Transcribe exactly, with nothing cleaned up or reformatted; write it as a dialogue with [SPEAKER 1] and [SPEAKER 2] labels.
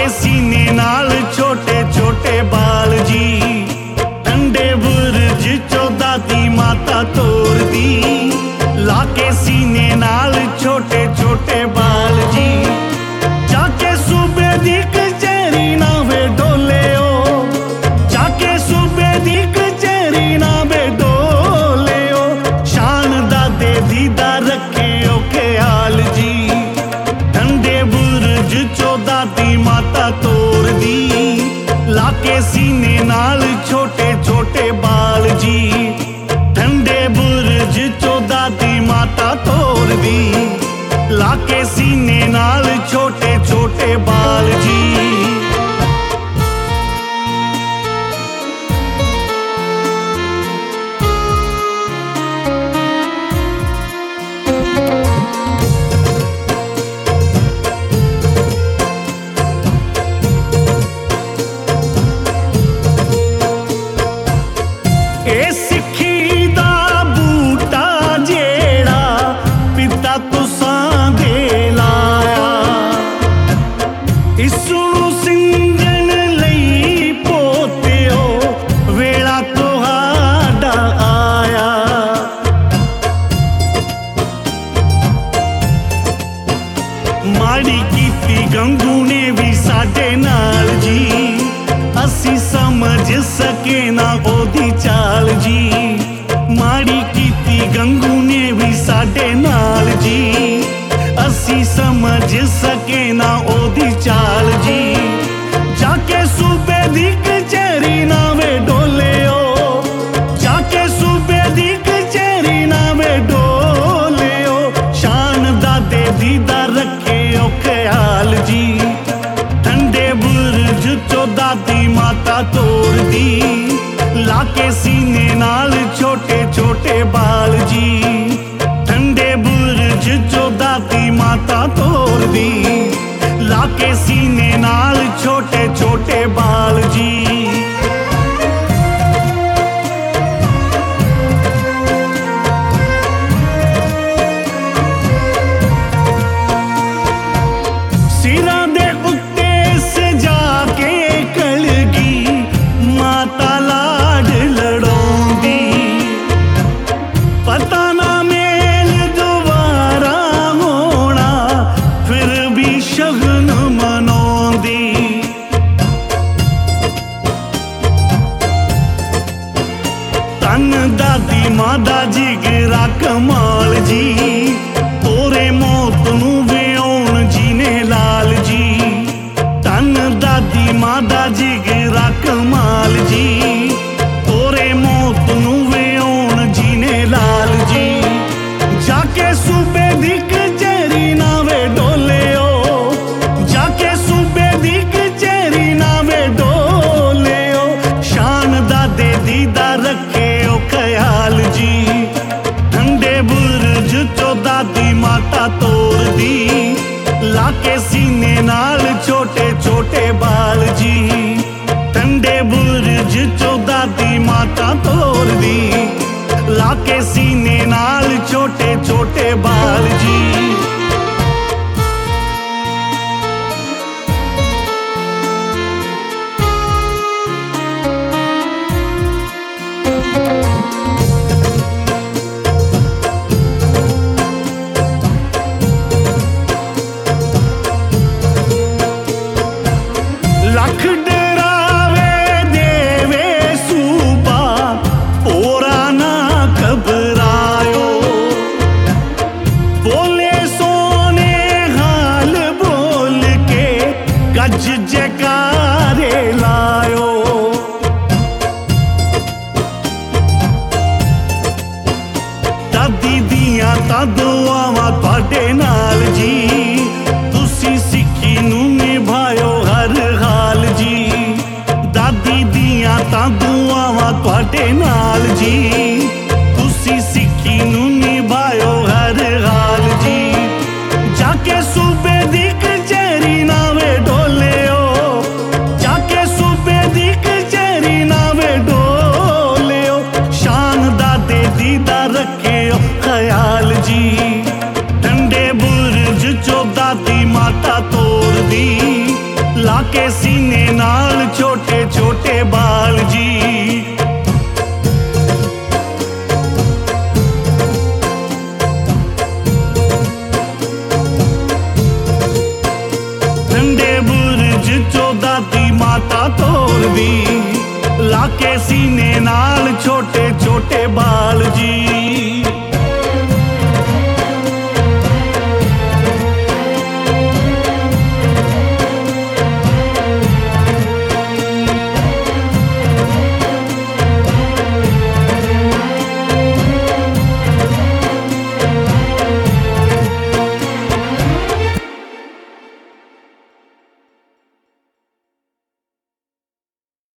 [SPEAKER 1] लाके सीने नाल छोटे छोटे बाल जी, ठंडे बुर्ज चो दादी माता तोर दी। लाके सीने नाल छोटे छोटे बाल जी, जाके सूबे दी कचहरी ना वे डोले ओ, जाके सूबे दी कचहरी ना वे डोले ओ। शान दादे दी दा रखे ओ ख्याल जी, ठंडे बुर्ज चो दादी माता तोर दी। लाके सीने नाल छोटे छोटे बाल जी, ठंडे बुर्ज चो दादी माता तोर दी। लाके सीने नाल छोटे छोटे बाल जी। ए सिक्खी दा बूटा जेड़ा पिता तुसां दे लाया, इसनू सिंघन लई पोतियो वेला तुहाडा आया। माड़ी कीती गंगू ने भी साडे नाल जी, असी समझ सके ना ओदी चाल जी। माड़ी कीती गंगू ने भी साडे नाल जी, असी समझ सके ना ओदी चाल जी। जाके सूबे दी कचहरी ना वे डोले ओ, जाके सूबे दी कचहरी ना वे डोले ओ। शान दादे दी दा रखे ओ ख्याल जी, ठंडे बुर्ज चो दादी माता तोर दी। लाके सीने नाल छोटे छोटे बाल जी, ठंडे बुर्ज चो दादी माता तोर दी। लाके सीने नाल छोटे छोटे बाल जी। सिरा दे उत्ते सजा के कलगी माता लाड लड़ोंदी, पता ना मेल दोबारा होना फिर भी शगन मनोंदी। तन दादी मां दा जिगरा कमाल जी, तोरे मौत नू वेउण जीने लाल जी। तन दादी मां दा जिगरा कमाल जी, तोरे मौत नू वेउण जीने लाल जी। जाके सूबे दी कचहरी ना वे डोले ओ, जाके सूबे दी कचहरी ना वे डोले ओ। शान दादे दी दा रखे ओ ख्याल जी, ठंडे बुर्ज चो दादी माता तोर दी। लाके सीने नाल छोटे छोटे बाल जी, ठंडे बुर्ज चो दादी माता तोर दी। लाके सीने नाल छोटे छोटे बाल जी। लख डरावे देवे सूबा ओरा ना घबरायो, बोले सोने हाल बोल के गज जयकारे लायो। दादी दियां तां दुआवां तुहाडे नाल जी, तुसी सिक्खी नू निभायो हर हाल जी। दादी दियां तां दुआवां तुहाडे नाल जी, तुसी सिक्खी नू निभायो हर हाल जी। जाके सूबे दी कचहरी ना वे डोले ओ, जाके सूबे दी कचहरी ना वे डोले ओ। शान दादे दी दा रखे ओ ख्याल जी, ठंडे बुर्ज चो दादी माता तोर दी। लाके लाके सीने नाल छोटे छोटे बाल जी। ठंडे बुर्ज चौदा दी माता तोर दी, लाके सीने नाल छोटे छोटे बाल